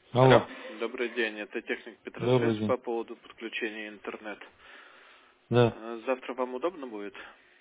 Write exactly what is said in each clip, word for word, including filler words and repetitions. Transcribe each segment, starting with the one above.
Алло, Алло, добрый день, это техник добрый Петросвязь день. по поводу подключения интернет. Да. Э, Завтра вам удобно будет?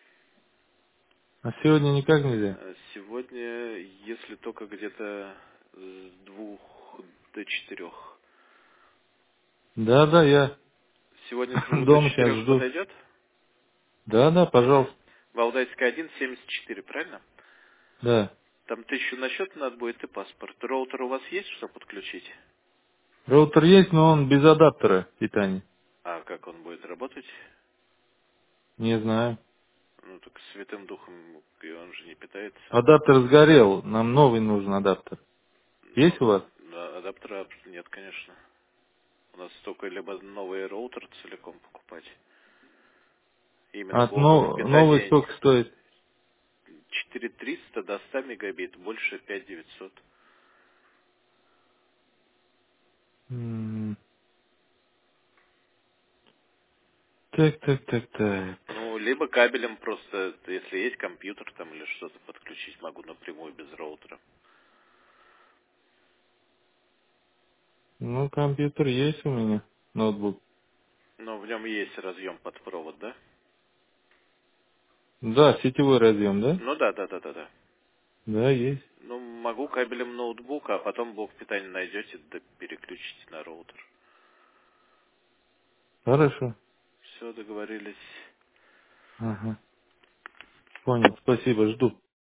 А сегодня никак нельзя? Э, Сегодня, если только где-то с двух до четырех. Да, да, я Сегодня с двух до дома сейчас четырех жду. подойдет? Да, да, Угу. пожалуйста. Валдайская один, семьдесят четыре, правильно? Да. Там тысячу на счет надо будет и паспорт. Роутер у вас есть, что подключить? Роутер есть, но он без адаптера питания. А как он будет работать? Не знаю. Ну так святым духом, и он же не питается. Адаптер сгорел, нам новый нужен адаптер. Есть Ну, у вас? да, адаптера нет, конечно. У нас только либо новый роутер целиком покупать, именно А блоковое но- новый питание. сколько стоит? четыре триста до ста мегабит, больше пять девятьсот. М, Так, так, так, так. Ну, либо кабелем просто, если есть компьютер там или что-то подключить, могу напрямую без роутера. Ну, компьютер есть у меня, ноутбук. Но в нем есть разъем под провод, да? Да, сетевой разъем, да? Ну да, да, да, да, да. Да, есть. Ну, могу кабелем ноутбука, а потом блок питания найдете, да переключите на роутер. Хорошо. Все, договорились. Ага. Понял, спасибо, жду.